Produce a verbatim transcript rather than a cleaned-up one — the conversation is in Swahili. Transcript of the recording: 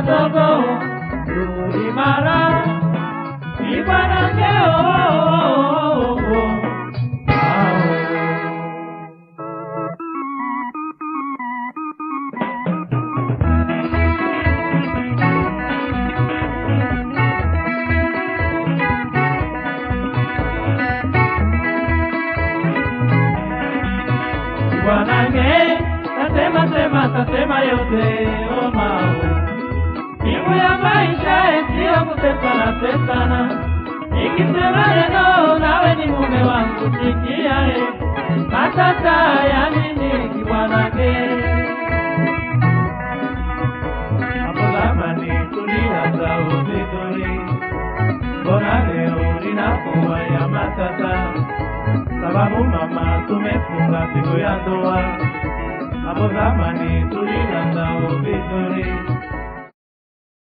dogo ulimara ibana keo Wanange, tasema sema tasema yote o mao. Mimu ya maisha sio kutesana tesana. Nikisema neno nawe ni mume wangu sikia e. Matata ya nini kiwanange. Hapo zamani tulianza uzidori. Mbona leo linakuwa ya matata. Sababu mama tumefunga siku ya ndoa. Hapo zamani tulianza vizuri.